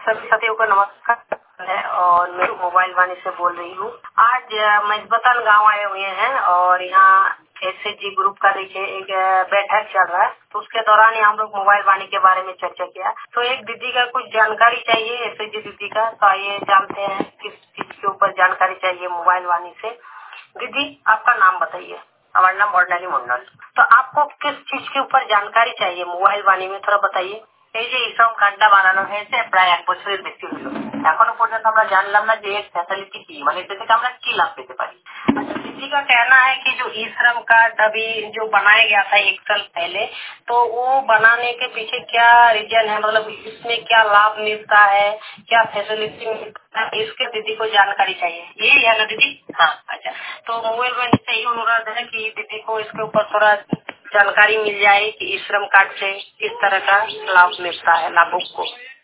सभी साथियों को नमस्कार है और मैं मोबाइल वाणी से बोल रही हूँ। आज मजबतन गांव आए हुए हैं और यहाँ एसएचजी ग्रुप का देखिए एक बैठक चल रहा है, तो उसके दौरान हम लोग मोबाइल वाणी के बारे में चर्चा किया। तो एक दीदी का कुछ जानकारी चाहिए एसएचजी दीदी का, तो आइए जानते हैं किस चीज के ऊपर जानकारी चाहिए मोबाइल वाणी से। दीदी आपका नाम बताइए। हमारा नाम वर्णाली मंडल। तो आपको किस चीज के ऊपर जानकारी चाहिए मोबाइल वाणी में, थोड़ा बताइए। এই যে ইশ্রম কার্ডটা বানানো হয়েছে প্রায় 1 বছরের বেশি হলো, এখনো পর্যন্ত আমরা জানলাম না যে এর ফ্যাসিলিটি কি, মানে এতে থেকে আমরা কি লাভ পেতে পারি। अच्छा, दीदी का कहना है कि जो ई श्रम कार्ड अभी जो बनाया गया था 1 साल पहले, तो वो बनाने के पीछे क्या रीजन है, मतलब इसमें क्या लाभ मिलता है, क्या फैसिलिटी मिलता है, इसके दीदी को जानकारी चाहिए। यही है ना दीदी? हाँ। अच्छा, तो मोबाइल वाणी से यही अनुरोध है कि दीदी को इसके ऊपर थोड़ा जानकारी मिल जाए कि ई श्रम कार्ड से किस तरह का लाभ मिलता है लाभुक को।